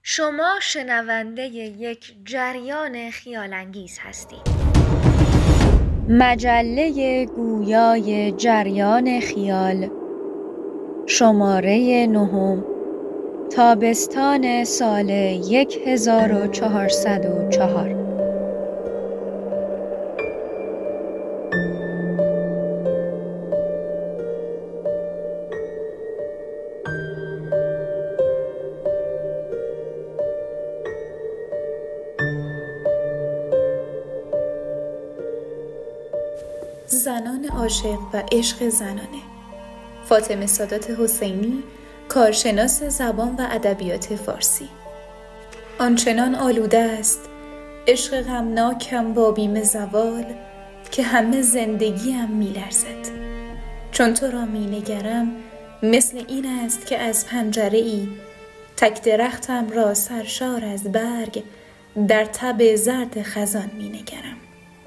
شما شنونده یک جریان خیال‌انگیز هستید. مجله گویای جریان خیال، شماره 9، تابستان سال 1404. زنان عاشق و عشق زنانه. فاطمه سادات حسینی، کارشناس زبان و ادبیات فارسی. آنچنان آلوده است عشق غمناکم با بیم زوال، که همه زندگیم می لرزد. چون تو را می نگرم مثل این است که از پنجره ای تک درختم را سرشار از برگ در تب زرد خزان می نگرم.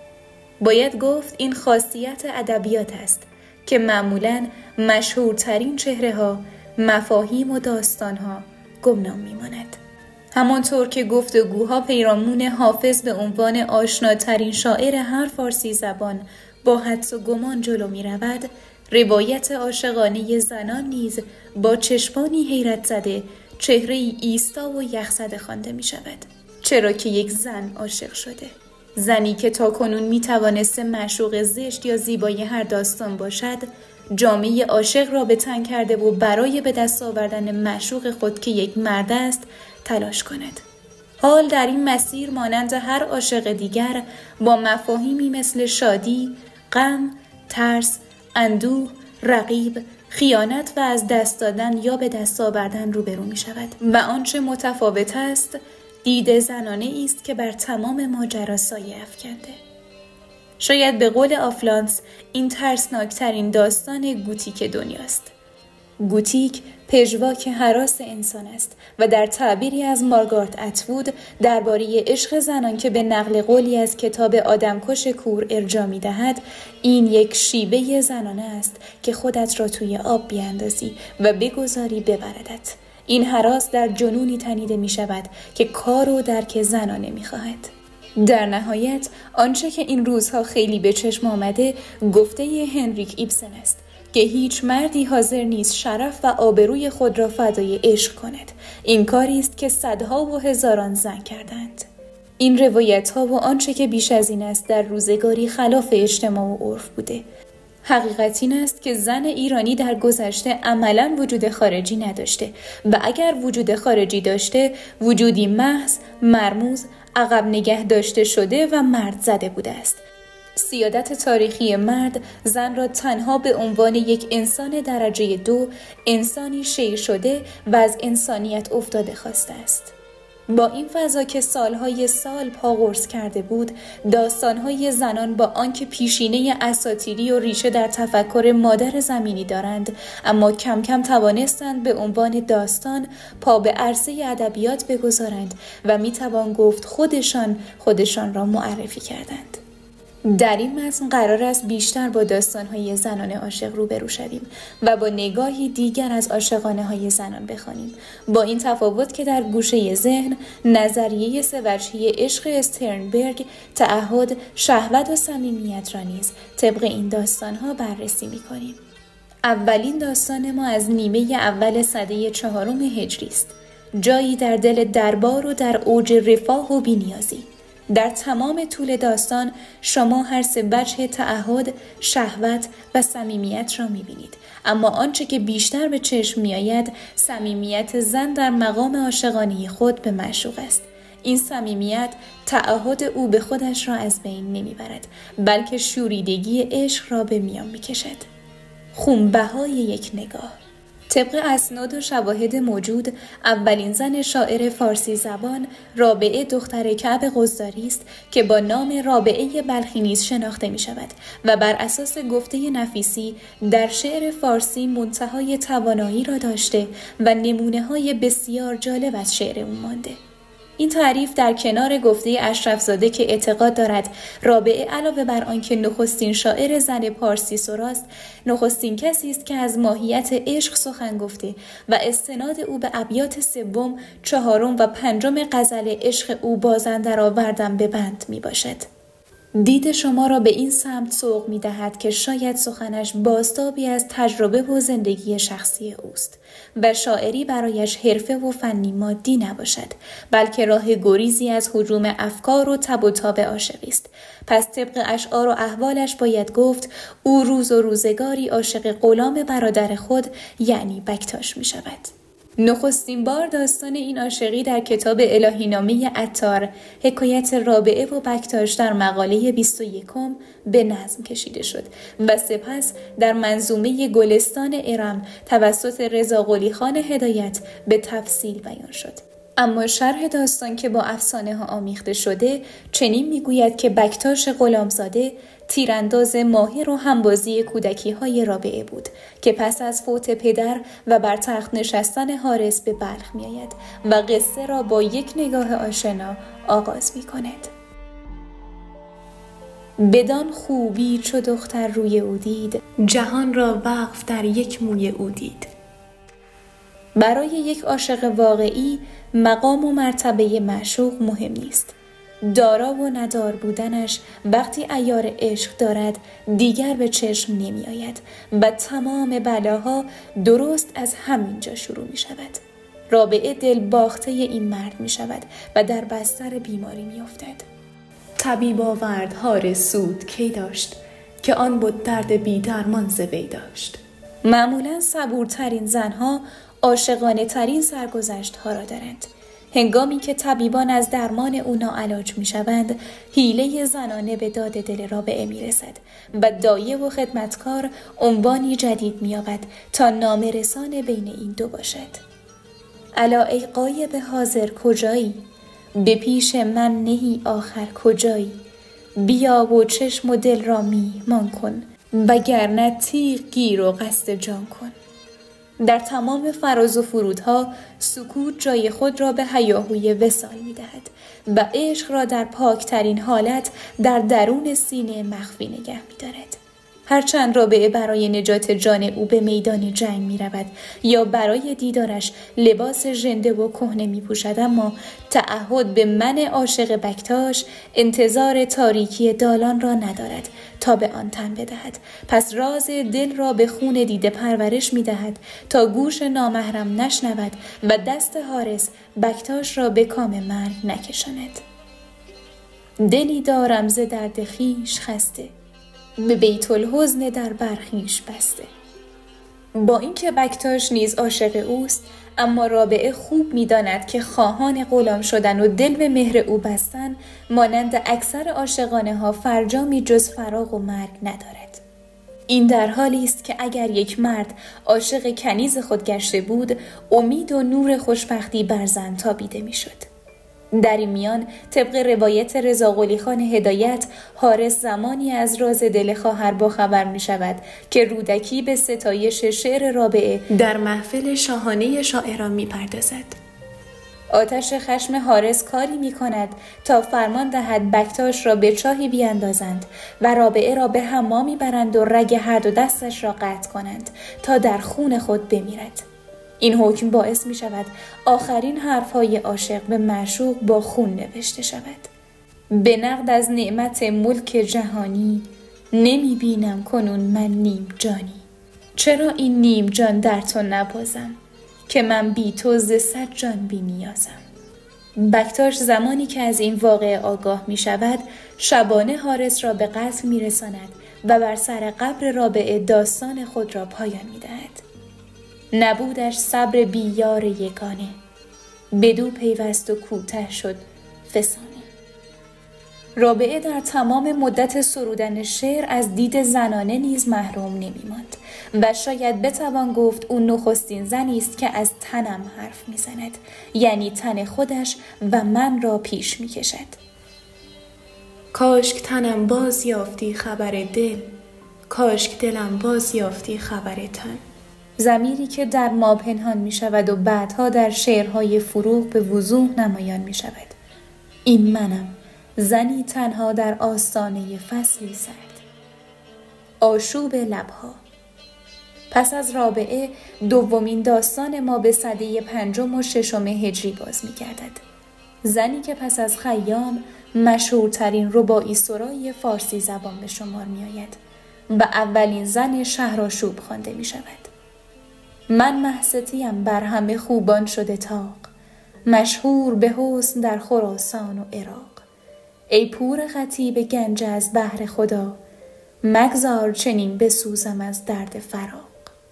باید گفت این خاصیت ادبیات است که معمولاً مشهورترین چهره‌ها، مفاهیم و داستان‌ها گمنام می‌ماند. همانطور که گفتگوها پیرامون حافظ به عنوان آشناترین شاعر هر فارسی زبان با حدس و گمان جلو می‌رود، روایت عاشقانه زنان نیز با چشمانی حیرت زده چهره‌ای ایستا و یخزده خوانده می‌شود. چرا که یک زن عاشق شده. زنی که تاکنون می توانسته معشوق زشت یا زیبای هر داستان باشد، جامعه عاشق را به تن کرده و برای به دست آوردن معشوق خود که یک مرد است تلاش کند. حال در این مسیر مانند هر عاشق دیگر با مفاهیمی مثل شادی، غم، ترس، اندوه، رقیب، خیانت و از دست دادن یا به دست آوردن روبرو می شود و آنچه متفاوت است دید زنانه است که بر تمام ماجرا سایه افکنده. شاید به قول آفلانس این ترسناکترین داستان گوتیک دنیاست. گوتیک پژواک هراس انسان است و در تعبیری از مارگارت اتوود درباره عشق زنان که به نقل قولی از کتاب آدمکش کور ارجاع می‌دهد، این یک شیوه زنانه است که خودت را توی آب بیاندازی و بگذاری ببردت. این هراس در جنونی تنیده می شود که کار و درک زنانه می خواهد. در نهایت آنچه که این روزها خیلی به چشم آمده گفته هنریک ایبسن است که هیچ مردی حاضر نیست شرف و آبروی خود را فدای عشق کند. این کاری است که صدها و هزاران زن کردند. این روایت ها و آنچه که بیش از این است در روزگاری خلاف اجتماع و عرف بوده. حقیقت این است که زن ایرانی در گذشته عملاً وجود خارجی نداشته و اگر وجود خارجی داشته وجودی محض، مرموز، عقب نگه داشته شده و مرد زده بوده است. سیادت تاریخی مرد زن را تنها به عنوان یک انسان درجه 2، انسانی شیر شده و از انسانیت افتاده خواسته است. با این فضا که سالهای سال پا قرص کرده بود، داستانهای زنان با آنکه پیشینه اساطیری و ریشه در تفکر مادر زمینی دارند، اما کم کم توانستند به عنوان داستان پا به عرصه ادبیات بگذارند و میتوان گفت خودشان را معرفی کردند. در این متن قرار است بیشتر با داستان‌های زنان عاشق روبرو شویم و با نگاهی دیگر از عاشقانه‌های زنان بخوانیم، با این تفاوت که در گوشه ذهن نظریه سه‌وجهی عشق استرنبرگ، تعهد، شهوت و صمیمیت را نیز طبق این داستان‌ها بررسی می‌کنیم. اولین داستان ما از نیمه اول سده 4 هجری است، جایی در دل دربار و در اوج رفاه و بی‌نیازی. در تمام طول داستان شما هر سه وجه تعهد، شهوت و صمیمیت را می‌بینید، اما آنچه که بیشتر به چشم می‌آید صمیمیت زن در مقام عاشقانه خود به معشوق است. این صمیمیت تعهد او به خودش را از بین نمی‌برد، بلکه شوریدگی عشق را به میان می‌کشد. خونبهای یک نگاه. طبق اسناد و شواهد موجود، اولین زن شاعر فارسی زبان رابعه دختر کعب قزداری است که با نام رابعه بلخی نیز شناخته می شود و بر اساس گفته نفیسی در شعر فارسی منتهای توانایی را داشته و نمونه های بسیار جالب از شعر او مانده. این تعریف در کنار گفته اشرفزاده که اعتقاد دارد رابعه علاوه بر آنکه نخستین شاعر زن پارسی سراست، نخستین کسی است که از ماهیت عشق سخن گفته و استناد او به ابیات سوم، چهارم و پنجم غزل عشق او بازندر آوردم به بند می باشد. دید شما را به این سمت سوق می دهد که شاید سخنش بازتابی از تجربه و زندگی شخصی اوست و شاعری برایش حرفه و فنی مادی نباشد، بلکه راه گریزی از هجوم افکار و تب و تاب عاشقی است. پس طبق اشعار و احوالش باید گفت او روز و روزگاری عاشق غلام برادر خود یعنی بکتاش می شود. نخستین بار داستان این عاشقی در کتاب الهینامه عطار حکایت رابعه و بکتاش در مقاله 21 به نظم کشیده شد و سپس در منظومه گلستان ارم توسط رضا قلی خان هدایت به تفصیل بیان شد. اما شرح داستان که با افسانه ها آمیخته شده چنین میگوید که بکتاش غلامزاده تیرانداز ماهر و همبازی کودکی های رابعه بود که پس از فوت پدر و بر تخت نشستن حارس به بلخ می آید و قصه را با یک نگاه آشنا آغاز می کند. بدان خوبی چو دختر روی او دید، جهان را وقف در یک موی او دید. برای یک عاشق واقعی مقام و مرتبه معشوق مهم نیست. دارا و ندار بودنش وقتی عیار عشق دارد دیگر به چشم نمی آید و تمام بلاها درست از همینجا شروع می شود. رابعه دل باخته این مرد می شود و در بستر بیماری می افتد. طبیب آورد حارس سود کی داشت که آن بود درد بی درمان ز وی داشت. معمولاً صبورترین زنها عاشقانه ترین سرگذشت ها را دارند. هنگامی که طبیبان از درمان او ناعلاج می شوند، حیله زنانه به داد دل رابعه می رسد و دایه و خدمتکار عنوانی جدید می یابد تا نامه رسان بین این دو باشد. الا ای غایب حاضر کجایی؟ به پیش من نهی آخر کجایی؟ بیا و چشم و دل را میهمان کن، وگرنه تیغ گیر و قصد جان کن. در تمام فراز و فرودها سکوت جای خود را به هیاهوی وصال می دهد و عشق را در پاکترین حالت در درون سینه مخفی نگه می دارد. هرچند رابعه برای نجات جان او به میدان جنگ می رود یا برای دیدارش لباس ژنده و کهنه می پوشد، اما تعهد به من عاشق بکتاش انتظار تاریکی دالان را ندارد تا به آن تن بدهد. پس راز دل را به خون دیده پرورش می دهد تا گوش نامحرم نشنود و دست حارس بکتاش را به کام مرگ نکشاند. دلی دارم ز درد خویش خسته، به بیت الحزن در برخیش بسته. با اینکه بکتاش نیز عاشق اوست، اما رابعه خوب می‌داند که خواهان غلام شدن و دل به مهر او بستن مانند اکثر عاشقانه ها فرجامی جز فراق و مرگ ندارد. این در حالی است که اگر یک مرد عاشق کنیز خود گشته بود، امید و نور خوشبختی بر زن تابیده می‌شد. در این میان طبق روایت رضا قلی خان هدایت، حارس زمانی از راز دل خواهر با خبر می شود که رودکی به ستایش شعر رابعه در محفل شاهانه شاعران می پردازد. آتش خشم حارس کاری می کند تا فرمان دهد بکتاش را به چاهی بیاندازند و رابعه را به حمامی برند و رگ هر دو دستش را قطع کنند تا در خون خود بمیرد. این حکم باعث می شود آخرین حرفهای عاشق به معشوق با خون نوشته شود. به نقد از نعمت ملک جهانی، نمی بینم کنون من نیم جانی. چرا این نیم جان در تو نبازم، که من بی تو ز صد جان بی نیازم. بکتاش زمانی که از این واقعه آگاه می شود، شبانه حارس را به قتل می رساند و بر سر قبر رابعه داستان خود را پایان می دهد. نبودش صبر بیار یگانه، بدو پیوست و کوته شد فسانه. رابعه در تمام مدت سرودن شعر از دید زنانه نیز محروم نمی ماند و شاید بتوان گفت او نخستین زنی است که از تنم حرف می زند، یعنی تن خودش و من را پیش می کشد. کاشک تنم باز یافتی خبر دل، کاشک دلم باز یافتی خبر تن. ضمیری که در ما پنهان می شود و بعدها در شعرهای فروغ به وضوح نمایان می شود. این منم، زنی تنها در آستانه فصلی سرد. آشوب لبها. پس از رابعه دومین داستان ما به سده 5 و 6 هجری باز می گردد. زنی که پس از خیام مشهورترین رباعی سرای فارسی زبان به شمار می آید و اولین زن شهرآشوب خوانده می شود. من مهستیم بر همه خوبان شده تاق، مشهور به حسن در خراسان و عراق. ای پور خطیب گنج از بهر خدا، مگذار چنین بسوزم از درد فراق.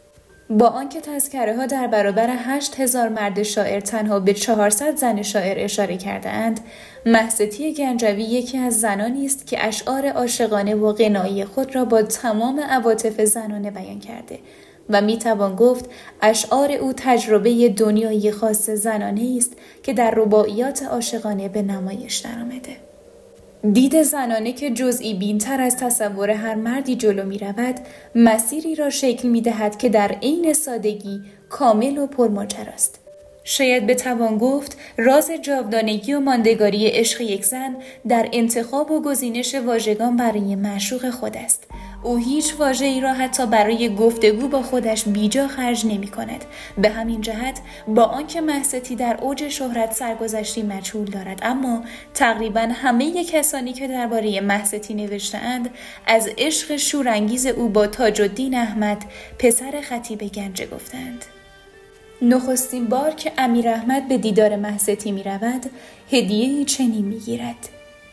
با آنکه تذکره ها در برابر 8000 مرد شاعر تنها به 400 زن شاعر اشاره کرده اند، مهستی گنجوی یکی از زنانی است که اشعار عاشقانه و غنایی خود را با تمام عواطف زنانه بیان کرده و میتوان گفت اشعار او تجربه دنیایی خاص زنانه است که در رباعیات عاشقانه به نمایش درآمده. دید زنانه که جزئی بین‌تر از تصور هر مردی جلو می رود، مسیری را شکل می دهد که در عین سادگی کامل و پرماجراست. شاید بتوان گفت راز جاودانگی و ماندگاری عشق یک زن در انتخاب و گزینش واژگان برای معشوق خود است. او هیچ واژه‌ای را حتی برای گفتگو با خودش بیجا خرج نمی کند. به همین جهت با آنکه مهستی در اوج شهرت سرگذشتی مجهول دارد، اما تقریباً همه کسانی که درباره مهستی نوشته‌اند از عشق شورانگیز او با تاج الدین احمد پسر خطیب گنجه گفتند. نخستین بار که امیر احمد به دیدار مهستی می رود، هدیه‌ای چنین می گیرد: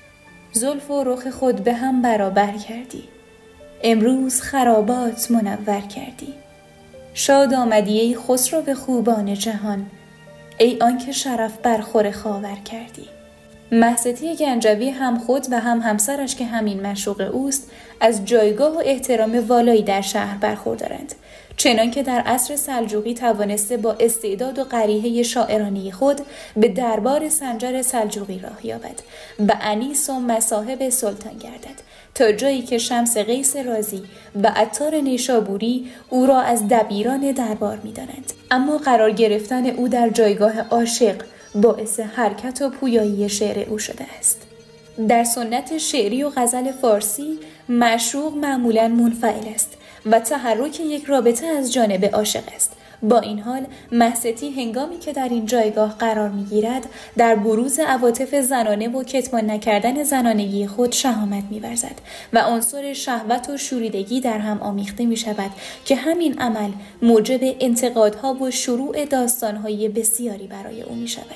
زلف و رخ خود به هم برابر کردی، امروز خرابات منور کردی. شاد آمدی ای خسرو خوبان جهان، ای آنکه شرف برخور خاور کردی. مهستی گنجوی هم خود و هم همسرش که همین معشوق اوست از جایگاه و احترام والایی در شهر برخوردارند، چنان که در عصر سلجوقی توانسته با استعداد و قریحه شاعرانه خود به دربار سنجر سلجوقی راه یابد و انیس و مصاحب سلطان گردد، تا جایی که شمس قیس رازی و عطار نیشابوری او را از دبیران دربار می دانند. اما قرار گرفتن او در جایگاه عاشق باعث حرکت و پویایی شعر او شده است. در سنت شعری و غزل فارسی معشوق معمولاً منفعل است و تحرک یک رابطه از جانب عاشق است. با این حال مهستی هنگامی که در این جایگاه قرار می‌گیرد در بروز عواطف زنانه و کتمان نکردن زنانگی خود شهامت می‌ورزد و عنصر شهوت و شوریدگی در هم آمیخته می‌شود که همین عمل موجب انتقادها و شروع داستان‌های بسیاری برای او می‌شود.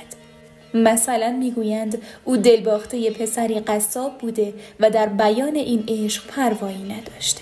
مثلا میگویند او دلباخته پسری قصاب بوده و در بیان این عشق پروایی نداشته.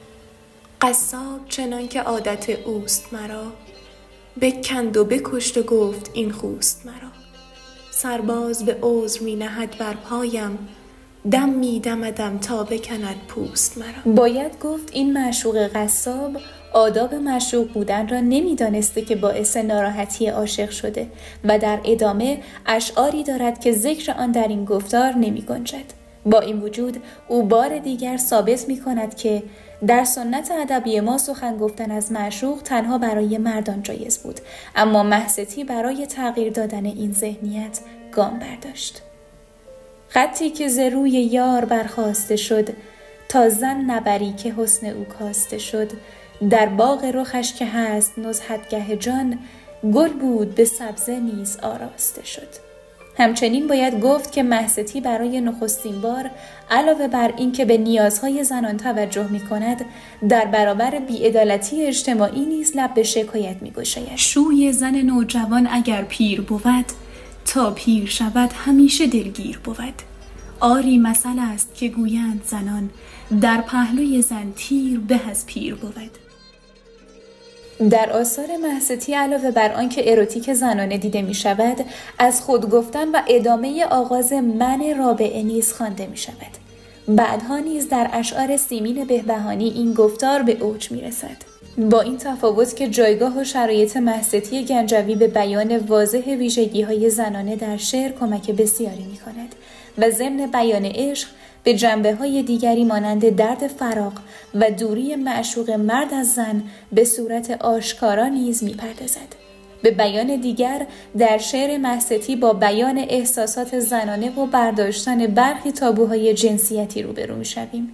قصاب چنان که عادت اوست مرا، بکند و بکشت و گفت این خوست مرا. سرباز به عذر می نهد بر پایم، دم می دمدم تا بکند پوست مرا. باید گفت این معشوق قصاب آداب معشوق بودن را نمی دانسته که باعث ناراحتی عاشق شده و در ادامه اشعاری دارد که ذکر آن در این گفتار نمی گنجد. با این وجود او بار دیگر ثابت می کند که در سنت ادبی ما سخن گفتن از معشوق تنها برای مردان جایز بود، اما مهستی برای تغییر دادن این ذهنیت گام برداشت. خطی که ز روی یار برخاسته شد، تا زن نبری که حسن او کاسته شد. در باغ رخش که هست نزهتگه جان، گل بود به سبزه نیز آراسته شد. همچنین باید گفت که مهستی برای نخستین بار علاوه بر این که به نیازهای زنان توجه می کند، در برابر بی‌عدالتی اجتماعی نیز لب به شکایت می گشاید. شوی زن نوجوان اگر پیر بود، تا پیر شود همیشه دلگیر بود. آری مثل است که گویند زنان، در پهلوی زن تیر به از پیر بود. در آثار مهستی علاوه بر آنکه اروتیک زنانه دیده می شود، از خود گفتن و ادامه آغاز من رابعه نیز خوانده می شود. بعدها نیز در اشعار سیمین بهبهانی این گفتار به اوج می رسد. با این تفاوت که جایگاه و شرایط مهستی گنجوی به بیان واضح ویژگی‌های زنانه در شعر کمک بسیاری می کند و ضمن بیان عشق به جنبه‌های دیگری مانند درد فراق و دوری معشوق مرد از زن به صورت آشکارا نیز می‌پردازد. به بیان دیگر در شعر محستی با بیان احساسات زنانه و برداشتن برخی تابوهای جنسیتی روبرو می‌شویم.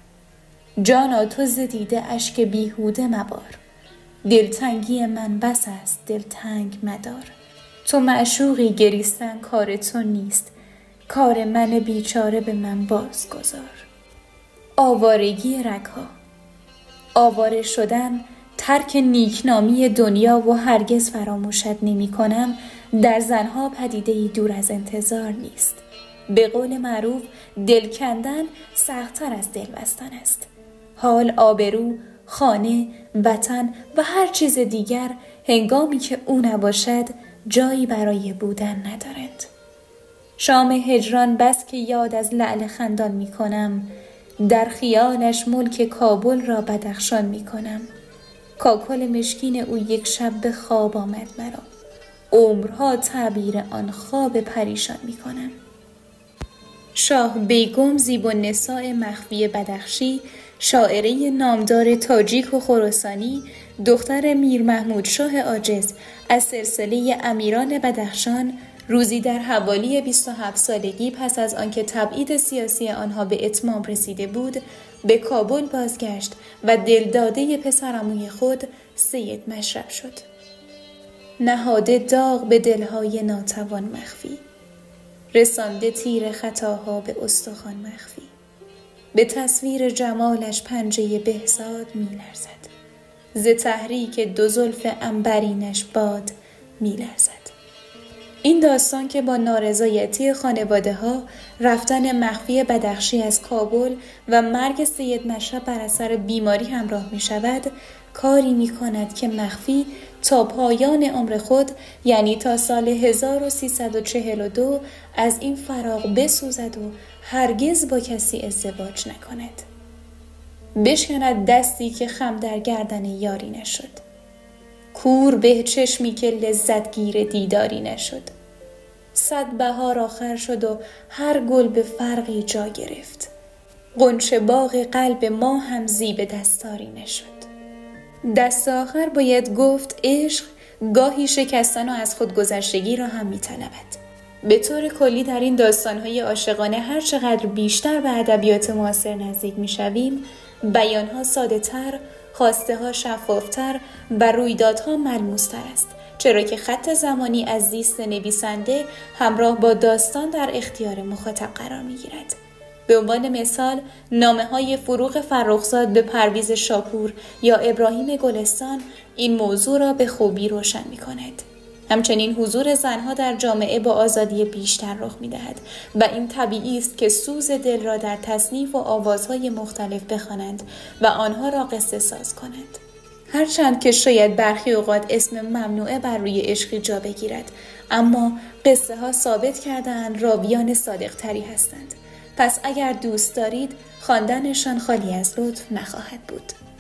جانا تو ز دیده اشک بیهوده مبار، دلتنگی من بس است دلتنگ مدار. تو معشوقی گریستن کار تو نیست، کار من بیچاره به من بازگذار. آوارگی رگها، آواره شدن، ترک نیکنامی دنیا و هرگز فراموشت نمی کنم در زنها پدیده‌ای دور از انتظار نیست. به قول معروف دل کندن سخت‌تر از دل بستن است. حال آبرو، خانه، وطن و هر چیز دیگر هنگامی که او نباشد جایی برای بودن ندارند. شام هجران بس که یاد از لعل خندان می کنم، در خیالش ملک کابل را بدخشان می کنم. کاکل مشکین او یک شب به خواب آمد مرا، عمرها تعبیر آن خواب پریشان می کنم. شاه بیگم زیب‌النساء مخفی بدخشی، شاعره نامدار تاجیک و خراسانی، دختر میر محمود شاه عاجز از سلسله امیران بدخشان، روزی در حوالی 27 سالگی پس از آنکه تبعید سیاسی آنها به اتمام رسیده بود، به کابل بازگشت و دلداده پسرعموی خود سید مشرب شد. نهاده داغ به دلهای ناتوان مخفی، رسانده تیر خطاها به استخوان مخفی. به تصویر جمالش پنجه بهزاد می لرزد، ز تحریک دو زلف عنبرینش باد می لرزد. این داستان که با نارضایتی خانواده ها، رفتن مخفی بدخشی از کابل و مرگ سید مشرب بر اثر بیماری همراه می شود، کاری می کند که مخفی تا پایان عمر خود، یعنی تا سال 1342 از این فراق بسوزد و هرگز با کسی ازدواج نکند. بشکند دستی که خم در گردن یاری نشد، کور به چشمی که لذت گیر دیداری نشد. 100 بهار آخر شد و هر گل به فرقی جا گرفت، غنچه باغ قلب ما هم زیب دستاری نشد. دست آخر باید گفت عشق گاهی شکستن و از خودگذشتگی را هم می‌طلبد. به طور کلی در این داستان‌های عاشقانه هر چقدر بیشتر به ادبیات معاصر نزدیک می‌شویم، بیان‌ها ساده‌تر، خواسته‌ها شفاف‌تر و رویدادها ملموس‌تر است، چرا که خط زمانی از زیست نویسنده همراه با داستان در اختیار مخاطب قرار می‌گیرد. به عنوان مثال نامه‌های فروغ فرخزاد به پرویز شاپور یا ابراهیم گلستان این موضوع را به خوبی روشن می‌کند. همچنین حضور زنها در جامعه با آزادی بیشتر رخ می‌دهد و این طبیعی است که سوز دل را در تصنیف و آوازهای مختلف بخوانند و آنها را قصه ساز کنند. هرچند که شاید برخی اوقات اسم ممنوعه بر روی عشقی جا بگیرد، اما قصه ها ثابت کرده‌اند راویان صادق تری هستند. پس اگر دوست دارید خواندنشان خالی از لطف نخواهد بود.